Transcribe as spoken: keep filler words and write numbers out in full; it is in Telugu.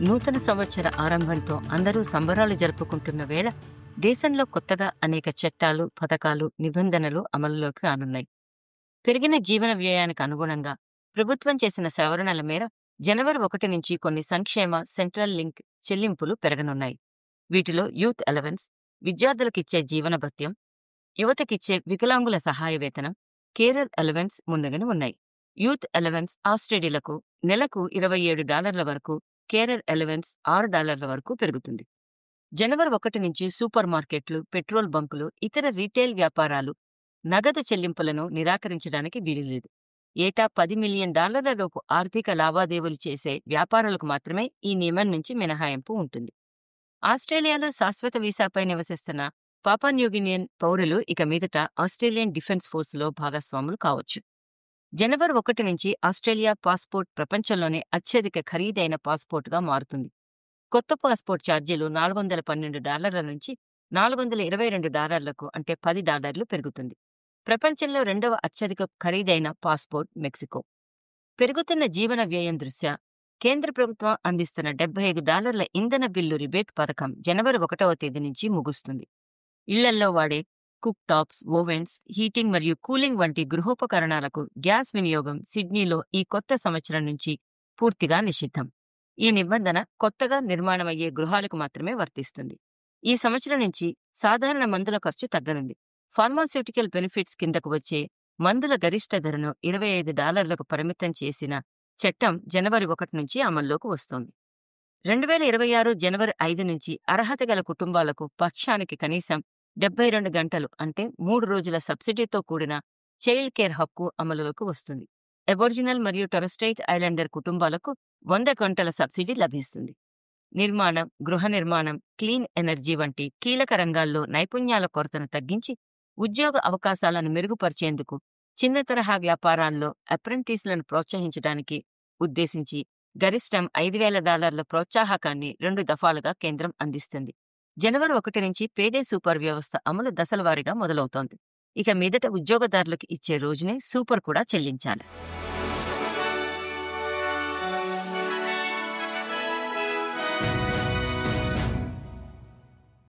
నూతన సంవత్సర ఆరంభంతో అందరూ సంబరాలు జరుపుకుంటున్న వేళ దేశంలో కొత్తగా అనేక చట్టాలు, పథకాలు, నిబంధనలు అమలులోకి రానున్నాయి. పెరిగిన జీవన వ్యయానికి అనుగుణంగా ప్రభుత్వం చేసిన సవరణల మేర జనవరి ఒకటి నుంచి కొన్ని సంక్షేమ, సెంట్రల్ లింక్ చెల్లింపులు పెరగనున్నాయి. వీటిలో యూత్ అలవెన్స్, విద్యార్థులకిచ్చే జీవన భత్యం, యువతకిచ్చే వికలాంగుల సహాయ వేతనం, కేరర్ అలవెన్స్ ముందుగానే ఉన్నాయి. యూత్ అలవెన్స్ ఆస్ట్రేలియాలకు నెలకు ఇరవై ఏడు డాలర్ల వరకు, కేరర్ అలవెన్స్ ఆరు డాలర్ల వరకు పెరుగుతుంది. జనవరి ఒకటి నుంచి సూపర్ మార్కెట్లు, పెట్రోల్ బంకులు, ఇతర రీటైల్ వ్యాపారాలు నగదు చెల్లింపులను నిరాకరించడానికి వీలులేదు. ఏటా పది మిలియన్ డాలర్ల లోపు ఆర్థిక లావాదేవీలు చేసే వ్యాపారాలకు మాత్రమే ఈ నియమం నుంచి మినహాయింపు ఉంటుంది. ఆస్ట్రేలియాలో శాశ్వత వీసాపై నివసిస్తున్న పాపువాన్యూగినియన్ పౌరులు ఇక మీదట ఆస్ట్రేలియన్ డిఫెన్స్ ఫోర్సులో భాగస్వాములు కావచ్చు. జనవరి ఒకటి నుంచి ఆస్ట్రేలియా పాస్పోర్ట్ ప్రపంచంలోనే అత్యధిక ఖరీదైన పాస్పోర్టుగా మారుతుంది. కొత్త పాస్పోర్ట్ ఛార్జీలు నాలుగు వందల పన్నెండు డాలర్ల నుంచి నాలుగు వందల ఇరవై రెండు డాలర్లకు అంటే పది డాలర్లు పెరుగుతుంది. ప్రపంచంలో రెండవ అత్యధిక ఖరీదైన పాస్పోర్ట్ మెక్సికో. పెరుగుతున్న జీవన వ్యయం దృష్ట్యా కేంద్ర ప్రభుత్వం అందిస్తున్న డెబ్బై ఐదు డాలర్ల ఇంధన బిల్లు రిబేట్ పథకం జనవరి ఒకటవ తేదీ నుంచి ముగుస్తుంది. ఇళ్లల్లో వాడే కుక్ టాప్స్, ఓవెన్స్, హీటింగ్ మరియు కూలింగ్ వంటి గృహోపకరణాలకు గ్యాస్ వినియోగం సిడ్నీలో ఈ కొత్త సంవత్సరం నుంచి పూర్తిగా నిషిద్ధం. ఈ నిబంధన కొత్తగా నిర్మాణమయ్యే గృహాలకు మాత్రమే వర్తిస్తుంది. ఈ సంవత్సరం నుంచి సాధారణ మందుల ఖర్చు తగ్గనుంది. ఫార్మాస్యూటికల్ బెనిఫిట్స్ కిందకు వచ్చే మందుల గరిష్ట ధరను ఇరవై ఐదు డాలర్లకు పరిమితం చేసిన చట్టం జనవరి ఒకటి నుంచి అమల్లోకి వస్తోంది. రెండు వేల ఇరవై ఆరు జనవరి ఐదు నుంచి అర్హత గల కుటుంబాలకు పక్షానికి కనీసం డెబ్బై రెండు గంటలు అంటే మూడు రోజుల సబ్సిడీతో కూడిన చైల్డ్ కేర్ హక్కు అమలులోకి వస్తుంది. అబోరిజినల్ మరియు టొరస్ట్రైట్ ఐలాండర్ కుటుంబాలకు వంద గంటల సబ్సిడీ లభిస్తుంది. నిర్మాణం, గృహ నిర్మాణం, క్లీన్ ఎనర్జీ వంటి కీలక రంగాల్లో నైపుణ్యాల కొరతను తగ్గించి ఉద్యోగ అవకాశాలను మెరుగుపరిచేందుకు చిన్న తరహా వ్యాపారాల్లో అప్రెంటిస్లను ప్రోత్సహించడానికి ఉద్దేశించి గరిష్టం ఐదు వేల డాలర్ల ప్రోత్సాహకాన్ని రెండు దఫాలుగా కేంద్రం అందిస్తుంది. జనవరి ఒకటి నుంచి పేడే సూపర్ వ్యవస్థ అమలు దశలవారీగా మొదలవుతోంది. ఇక మీదట ఉద్యోగదారులకు ఇచ్చే రోజునే సూపర్ కూడా చెల్లించాలి.